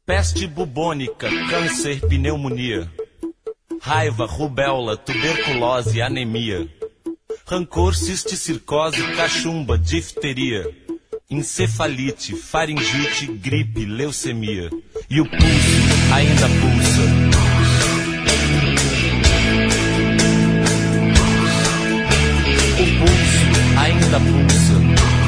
Peste bubônica, câncer, pneumonia, raiva, rubéola, tuberculose, anemia, rancor, cisticircose, cachumba, difteria, encefalite, faringite, gripe, leucemia. E o pulso ainda pulsa. O pulso ainda pulsa.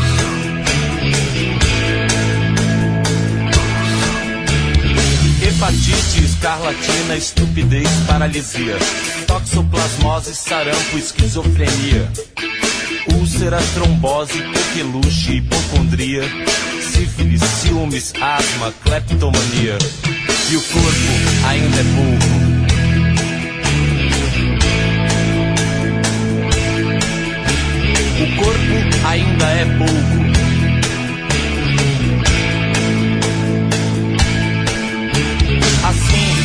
Hepatite, escarlatina, estupidez, paralisia, toxoplasmose, sarampo, esquizofrenia, úlcera, trombose, coqueluche, hipocondria, sífilis, ciúmes, asma, cleptomania. E o corpo ainda é burro. O corpo ainda é burro. Assim,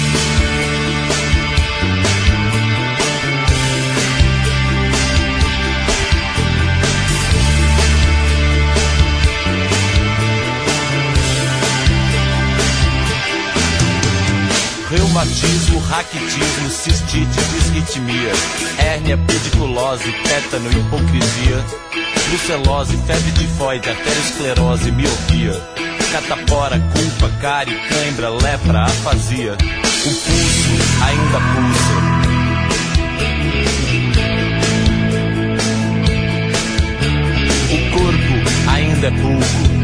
reumatismo, raquitismo, cistite, disritmia, hérnia, pediculose, tétano, hipocrisia, brucelose, febre tifoide, arteriosclerose, miopia, catapora, culpa, cárie, cãibra, lepra, afasia. O pulso ainda pulsa. O corpo ainda é burro.